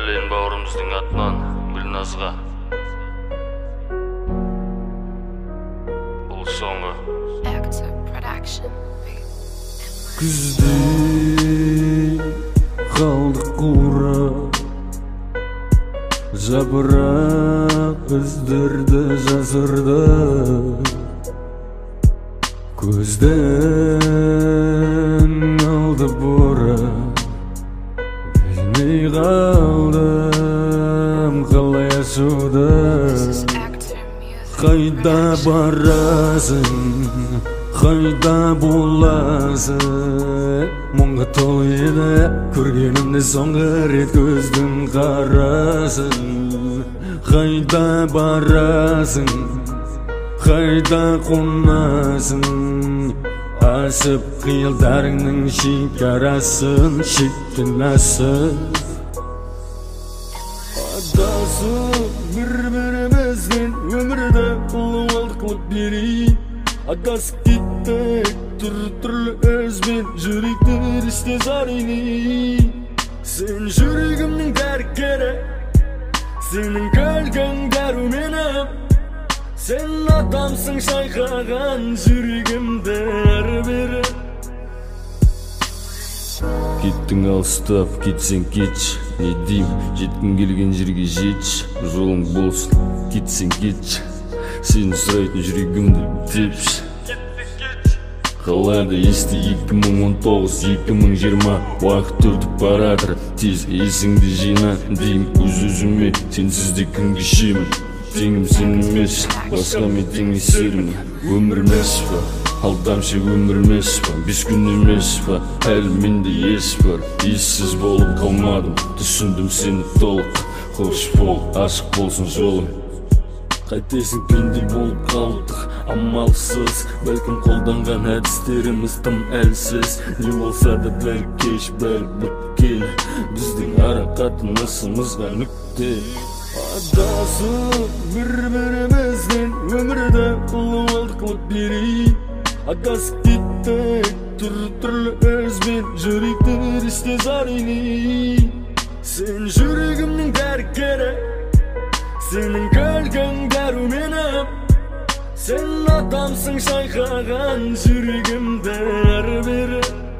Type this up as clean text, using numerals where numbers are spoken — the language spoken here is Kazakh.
Әлен бауырымыздың атынан Гүлназға бұл соңы. Күзде қалдық қура, жапырақ іздерді жасырды. Көзден алды бұра, білмей қалдым қалай ашуды. Қайда барасың, қайда боласың? Мұңға толы еді көргенімде соңғы рет көздің қарасын. Қайда барасың, қайда қонасың? Ашып қиялдарыңның шекарасын, шектенасың. Адасып бір-бірімізден өмірді қылуалды қылып берейін. Адасып кеттік түрлі өзбен, жүректер іште зарайын. Сен жүрегімнің дәрігері, сенің күлгің дәруменім. Сен адамсың шайқаған жүрегімді әрі-бері. Кеттің алыстап, кетсең кетші, не дейм, жеткім келген жерге жетші. Жолың болсын, кетсең кетші, сені сұрайтын жүрегімді тепші. Қалады есті 2019-2020, уақыт өтіп баратыр, тез есіңді жина. Дейм өз-өзіме, сенсізде күнге шемін. Теңім сен емес, басқа мен теңесермін. Өмір емес па, алдамшы өмір емес па, 5 күн емес па, әлі менде ес бар. Ессіз болып қалмадым, түсіндім сені толық. Қош бол, ашық болсын жолым. Қайтесің пенде болып қалдық, амалсыз. Бәлкім қолданған әдістеріміз тым әлсіз. Не болса да бәрі кеш, бәрі біткен. Біздің ара қатынасымызға нүкте. Адасып бір-бірімізден өмірді қылуалды қылып берейін. Адасып кеттік түрлі өзбен, жүректер іште зарайын. Сен жүрегімнің дәрігері, сенің күлгің дәруменім. Сен адамсың шайқаған жүрегімді әрі-бері.